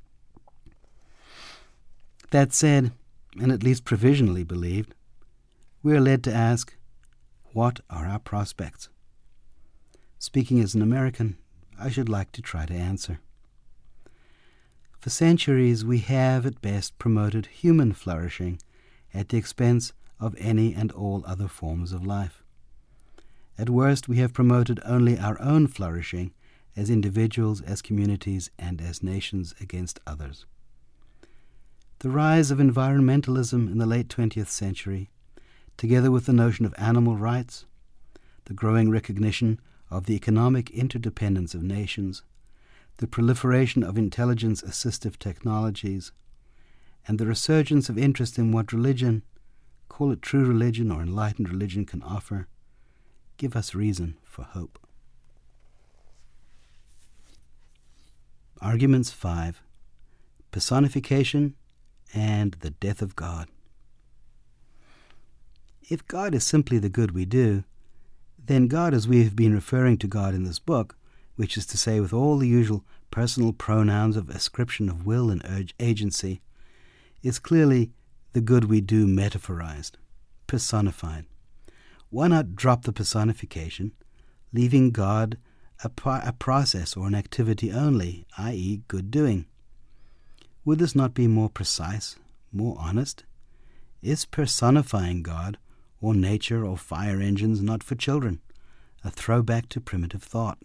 That said, and at least provisionally believed, we are led to ask, what are our prospects? Speaking as an American, I should like to try to answer. For centuries, we have at best promoted human flourishing at the expense of any and all other forms of life. At worst, we have promoted only our own flourishing as individuals, as communities, and as nations against others. The rise of environmentalism in the late twentieth century, together with the notion of animal rights, the growing recognition of the economic interdependence of nations, the proliferation of intelligence-assistive technologies, and the resurgence of interest in what religion, call it true religion or enlightened religion, can offer, give us reason for hope. Arguments five. Personification and the death of God. If God is simply the good we do, then God, as we have been referring to God in this book, which is to say with all the usual personal pronouns of ascription of will and urge agency, is clearly the good we do metaphorized, personified. Why not drop the personification, leaving God a, pro- a process or an activity only, that is good doing? Would this not be more precise, more honest? Is personifying God or nature or fire engines not for children, a throwback to primitive thought?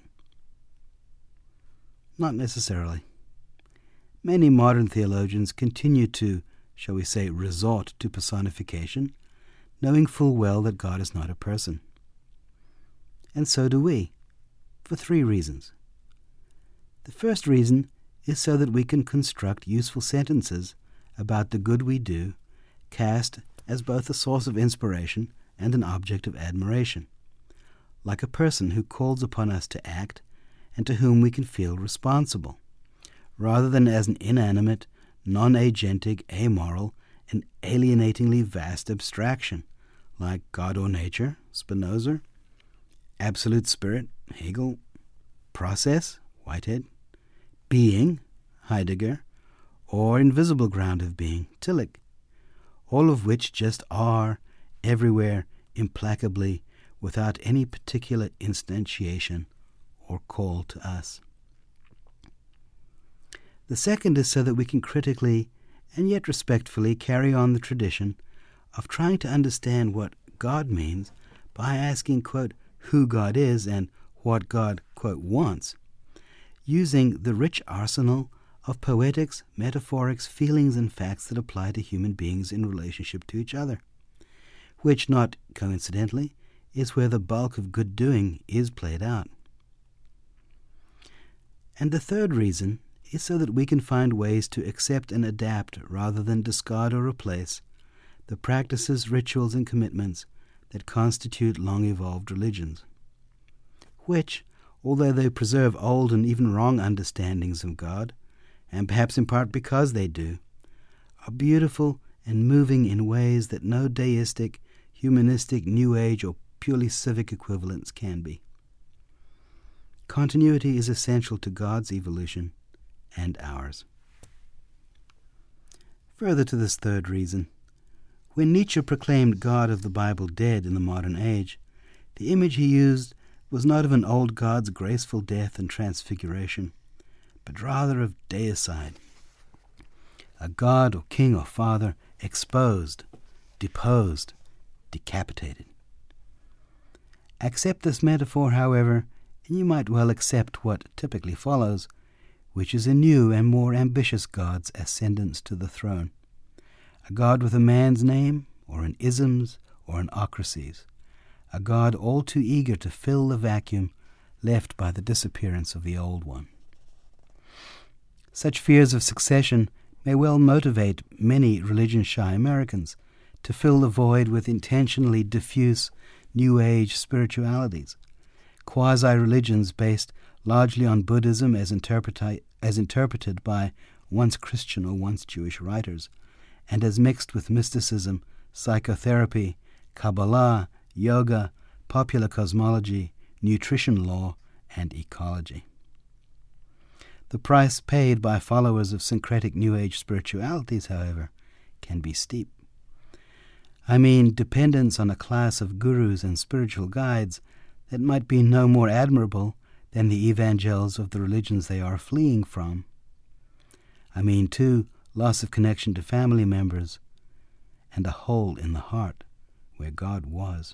Not necessarily. Many modern theologians continue to, shall we say, resort to personification, knowing full well that God is not a person. And so do we, for three reasons. The first reason is so that we can construct useful sentences about the good we do, cast as both a source of inspiration and an object of admiration, like a person who calls upon us to act and to whom we can feel responsible, rather than as an inanimate, non-agentic, amoral, and alienatingly vast abstraction, like God or nature, Spinoza, absolute spirit, Hegel, process, Whitehead, being, Heidegger, or invisible ground of being, Tillich, all of which just are, everywhere, implacably, without any particular instantiation or call to us. The second is so that we can critically and yet respectfully carry on the tradition of trying to understand what God means by asking, quote, who God is and what God, quote, wants, using the rich arsenal of poetics, metaphorics, feelings, and facts that apply to human beings in relationship to each other, which, not coincidentally, is where the bulk of good doing is played out. And the third reason is so that we can find ways to accept and adapt rather than discard or replace the practices, rituals, and commitments that constitute long-evolved religions, which, although they preserve old and even wrong understandings of God, and perhaps in part because they do, are beautiful and moving in ways that no deistic, humanistic, New Age, or purely civic equivalents can be. Continuity is essential to God's evolution and ours. Further to this third reason, when Nietzsche proclaimed God of the Bible dead in the modern age, the image he used was not of an old God's graceful death and transfiguration, but rather of deicide, a God or king or father exposed, deposed, decapitated. Accept this metaphor, however, and you might well accept what typically follows, which is a new and more ambitious God's ascendance to the throne, a God with a man's name, or in isms, or in ocracies, a God all too eager to fill the vacuum left by the disappearance of the old one. Such fears of succession may well motivate many religion-shy Americans to fill the void with intentionally diffuse New Age spiritualities, quasi-religions based largely on Buddhism as, interpreti- as interpreted by once Christian or once Jewish writers, and as mixed with mysticism, psychotherapy, Kabbalah, yoga, popular cosmology, nutrition law, and ecology. The price paid by followers of syncretic New Age spiritualities, however, can be steep. I mean dependence on a class of gurus and spiritual guides that might be no more admirable than the evangels of the religions they are fleeing from. I mean, too, loss of connection to family members and a hole in the heart where God was.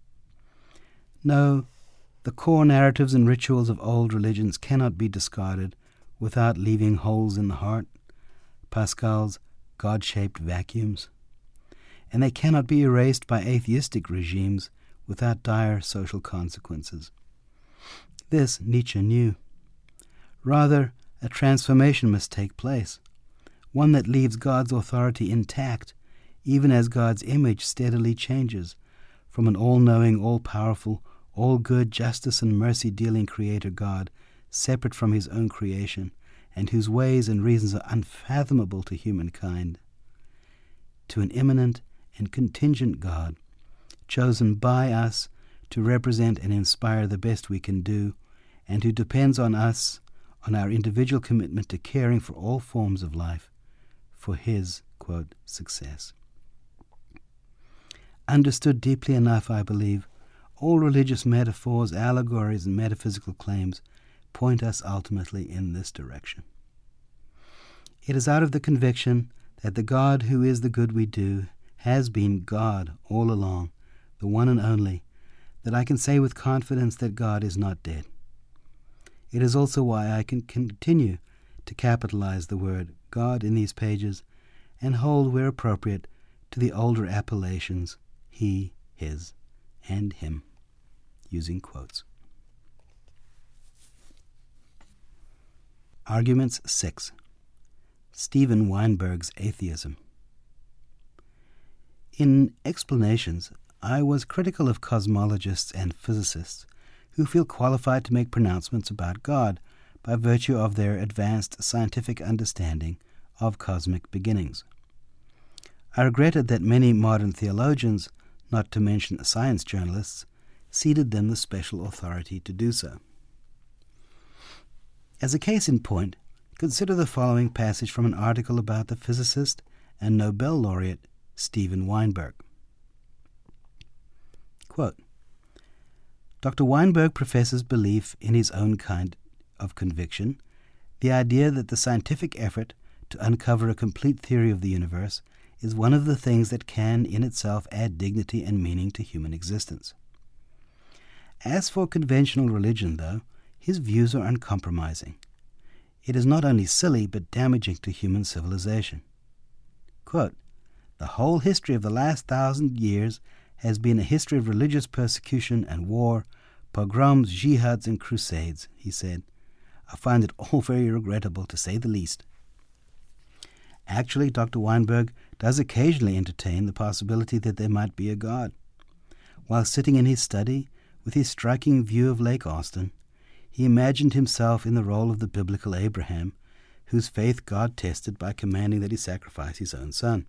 No, the core narratives and rituals of old religions cannot be discarded without leaving holes in the heart, Pascal's God-shaped vacuums, and they cannot be erased by atheistic regimes without dire social consequences. This Nietzsche knew. Rather, a transformation must take place, one that leaves God's authority intact, even as God's image steadily changes from an all-knowing, all-powerful, all-good, justice and mercy-dealing Creator God, separate from his own creation, and whose ways and reasons are unfathomable to humankind, to an immanent and contingent God, chosen by us to represent and inspire the best we can do, and who depends on us, on our individual commitment to caring for all forms of life, for his, quote, success. Understood deeply enough, I believe, all religious metaphors, allegories, and metaphysical claims point us ultimately in this direction. It is out of the conviction that the God who is the good we do has been God all along, the one and only, that I can say with confidence that God is not dead. It is also why I can continue to capitalize the word God in these pages and hold, where appropriate, to the older appellations he, his, and him, using quotes. Arguments six. Steven Weinberg's atheism. In Explanations, I was critical of cosmologists and physicists who feel qualified to make pronouncements about God by virtue of their advanced scientific understanding of cosmic beginnings. I regretted that many modern theologians, not to mention science journalists, ceded them the special authority to do so. As a case in point, consider the following passage from an article about the physicist and Nobel laureate Steven Weinberg. Quote, Doctor Weinberg professes belief in his own kind of conviction, the idea that the scientific effort to uncover a complete theory of the universe is one of the things that can in itself add dignity and meaning to human existence. As for conventional religion, though, his views are uncompromising. It is not only silly but damaging to human civilization. Quote, the whole history of the last thousand years has been a history of religious persecution and war, pogroms, jihads, and crusades, he said. I find it all very regrettable, to say the least. Actually, Doctor Weinberg does occasionally entertain the possibility that there might be a God. While sitting in his study, with his striking view of Lake Austin, he imagined himself in the role of the biblical Abraham, whose faith God tested by commanding that he sacrifice his own son.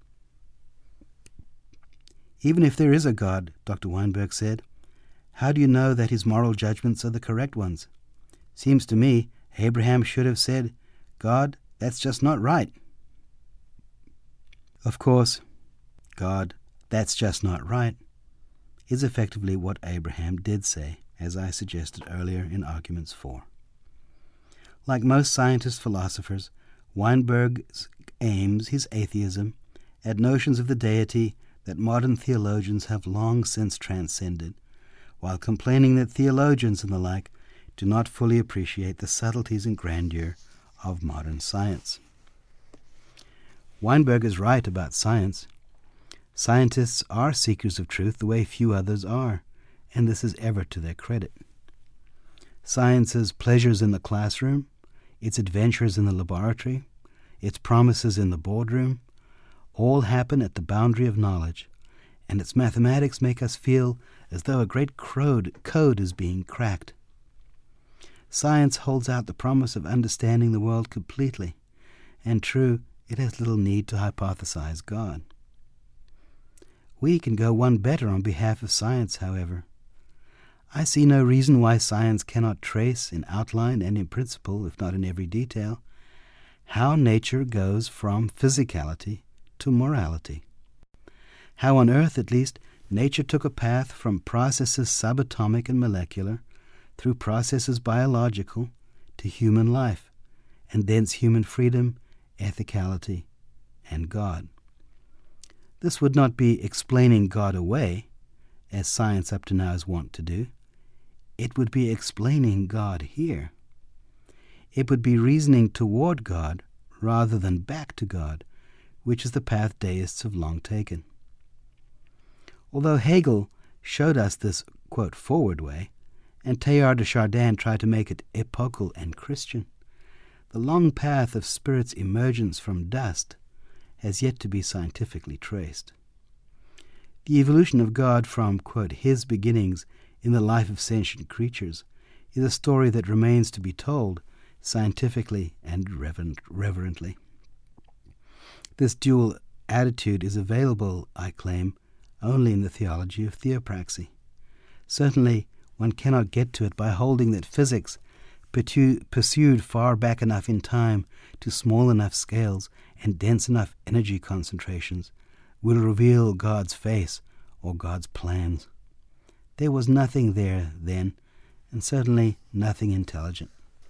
Even if there is a God, Doctor Weinberg said, how do you know that his moral judgments are the correct ones? Seems to me Abraham should have said, God, that's just not right. Of course, God, that's just not right, is effectively what Abraham did say, as I suggested earlier in Arguments four. Like most scientist philosophers, Weinberg aims his atheism at notions of the deity that modern theologians have long since transcended, while complaining that theologians and the like do not fully appreciate the subtleties and grandeur of modern science. Weinberg is right about science. Scientists are seekers of truth the way few others are, and this is ever to their credit. Science's pleasures in the classroom, its adventures in the laboratory, its promises in the boardroom, all happen at the boundary of knowledge, and its mathematics make us feel as though a great code, code is being cracked. Science holds out the promise of understanding the world completely, and true, it has little need to hypothesize God. We can go one better on behalf of science, however. I see no reason why science cannot trace in outline and in principle, if not in every detail, how nature goes from physicality to morality. How on earth, at least, nature took a path from processes subatomic and molecular through processes biological to human life, and thence human freedom, ethicality, and God. This would not be explaining God away, as science up to now is wont to do. It would be explaining God here. It would be reasoning toward God rather than back to God, which is the path deists have long taken. Although Hegel showed us this, quote, forward way, and Teilhard de Chardin tried to make it epochal and Christian, the long path of spirit's emergence from dust has yet to be scientifically traced. The evolution of God from, quote, his beginnings in the life of sentient creatures is a story that remains to be told scientifically and reverent, reverently. This dual attitude is available, I claim, only in the theology of theopraxy. Certainly, one cannot get to it by holding that physics, pursued far back enough in time to small enough scales and dense enough energy concentrations, will reveal God's face or God's plans. There was nothing there then, and certainly nothing intelligent.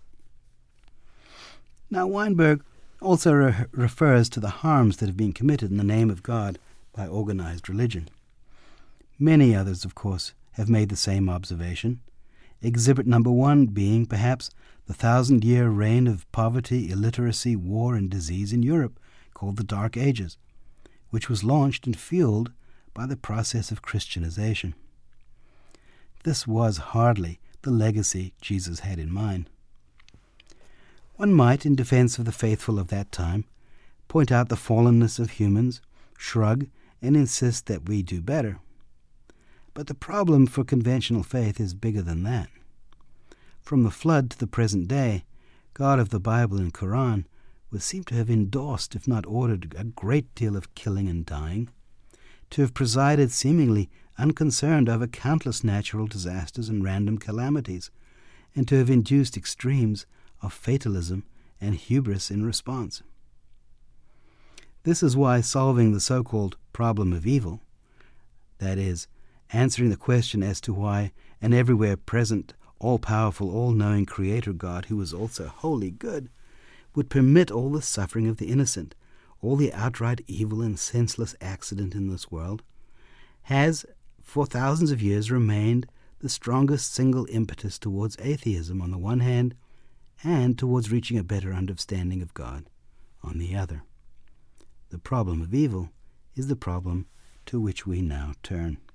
Now, Weinberg also re- refers to the harms that have been committed in the name of God by organized religion. Many others, of course, have made the same observation, exhibit number one being, perhaps, the thousand-year reign of poverty, illiteracy, war, and disease in Europe, called the Dark Ages, which was launched and fueled by the process of Christianization. This was hardly the legacy Jesus had in mind. One might, in defense of the faithful of that time, point out the fallenness of humans, shrug, and insist that we do better. But the problem for conventional faith is bigger than that. From the flood to the present day, God of the Bible and Quran would seem to have endorsed, if not ordered, a great deal of killing and dying, to have presided seemingly unconcerned over countless natural disasters and random calamities, and to have induced extremes of fatalism and hubris in response. This is why solving the so-called problem of evil, that is, answering the question as to why an everywhere present, all-powerful, all-knowing Creator God, who is also wholly good, would permit all the suffering of the innocent, all the outright evil and senseless accident in this world, has for thousands of years remained the strongest single impetus towards atheism on the one hand, and towards reaching a better understanding of God on the other. The problem of evil is the problem to which we now turn.